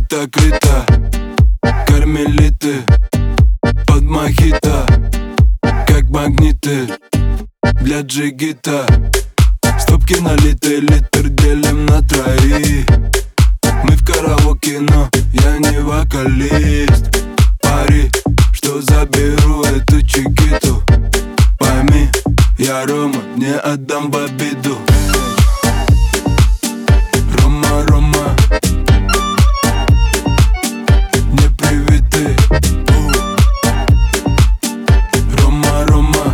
Рита Крита, кармелиты под мохито, как магниты для джигита. Стопки налиты, литр делим на троих. Мы в караоке, но я не вокалист. Пари, что заберу эту чикиту. Пойми, я Рома, не отдам в обиду. Рома, Рома, не привитый. Рома, Рома,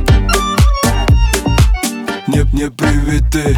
не привитый.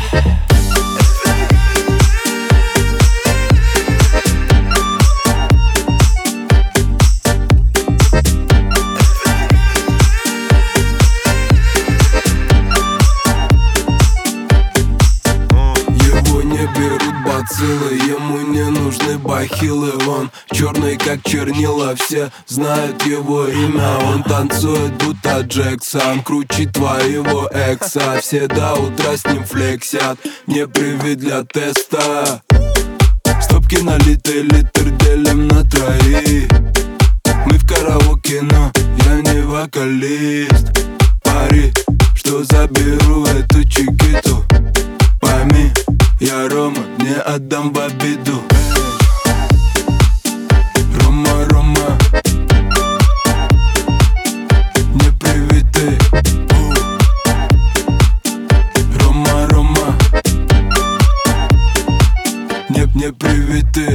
Ему не нужны бахилы. Он черный как чернила, все знают его имя. Он танцует будто Джексон, круче твоего экса. Все до утра с ним флексят, не привет для теста. Стопки налиты, литр делим на троих. Мы в караоке, но я не вокалист. Пари, что заберу эту чикиту. Пойми, я Рома, не отдам в обиду. Рома, Рома, не привитый. Рома, Рома, не привитый.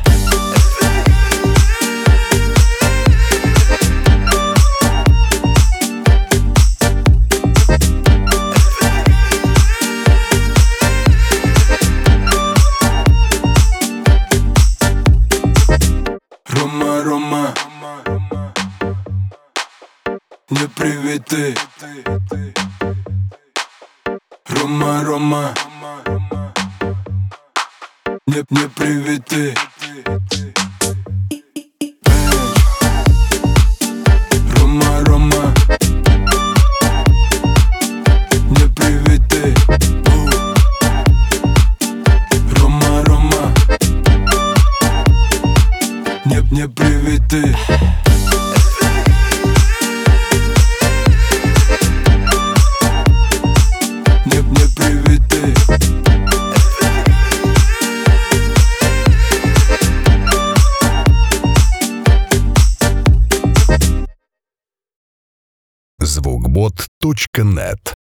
Рома, Рома, не привитый. Рома, Рома, не привитый. Рома, Рома, не привитый. Рома, Рома, не привитый. Не привитый. Звукбот.нет